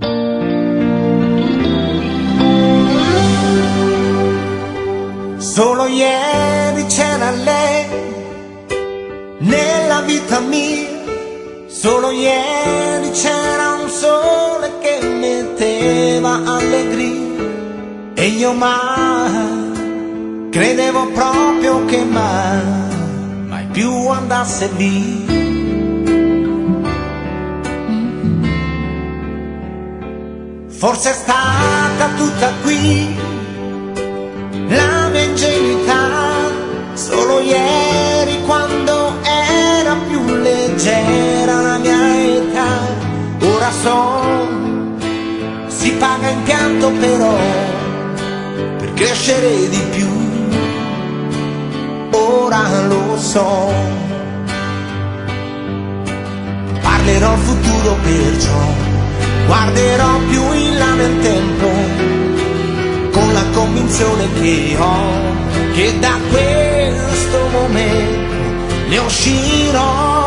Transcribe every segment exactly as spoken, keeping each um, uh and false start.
Solo ieri c'era lei nella vita mia, solo ieri c'era un sole che metteva allegria, e io mai credevo proprio che mai, mai più andasse via. Forse è stata tutta qui la mia ingenuità, solo ieri quando era più leggera la mia età. Ora so, si paga in pianto però per crescere di più, ora lo so. Parlerò al futuro perciò, guarderò più in là nel tempo, con la convinzione che ho, che da questo momento ne uscirò.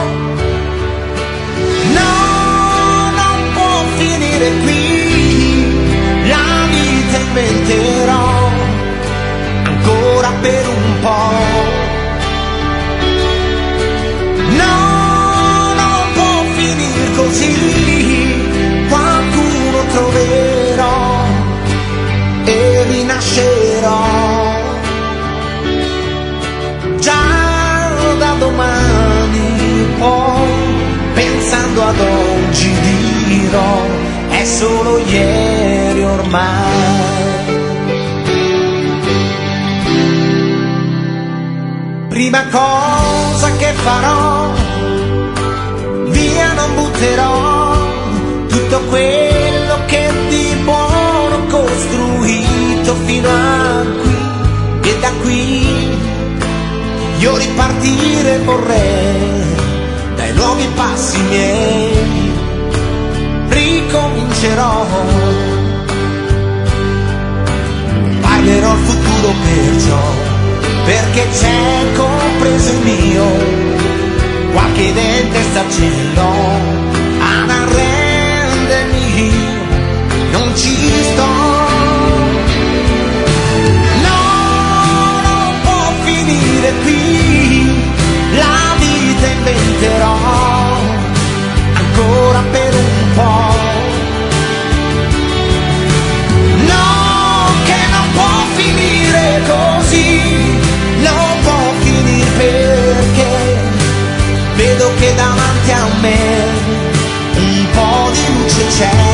No, non può finire qui, la vita inventerò ancora per un po'. No, non può finire così, qualcuno troverò e rinascerò. Già da domani poi, pensando ad oggi dirò, è solo ieri ormai. Prima cosa che farò, via non butterò tutto quello che di buono ho costruito fino a qui, e da qui io ripartire vorrei dai nuovi passi miei. Ricomincerò, parlerò al futuro perciò, perché c'è compreso il mio, qualche idea in testa ce l'ho, ad arrendermi non ci sto. No, non può finire qui, la vita inventerò ancora per un po'. No, che non può finire così, non può finire perché vedo che davanti a me un po' di luce c'è.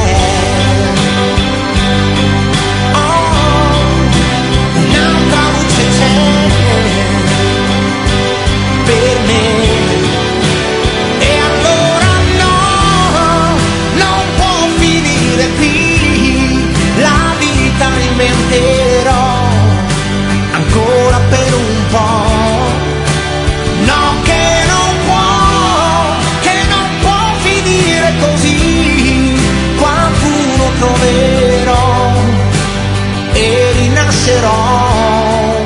Inventerò ancora per un po'. No, che non può, che non può finire così, qualcuno troverò e rinascerò.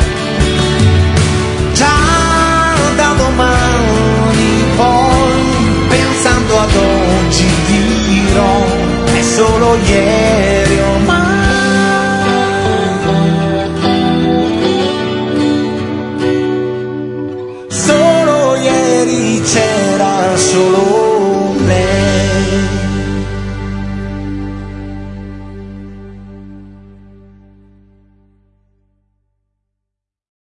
Già da domani poi, pensando ad oggi dirò, è solo ieri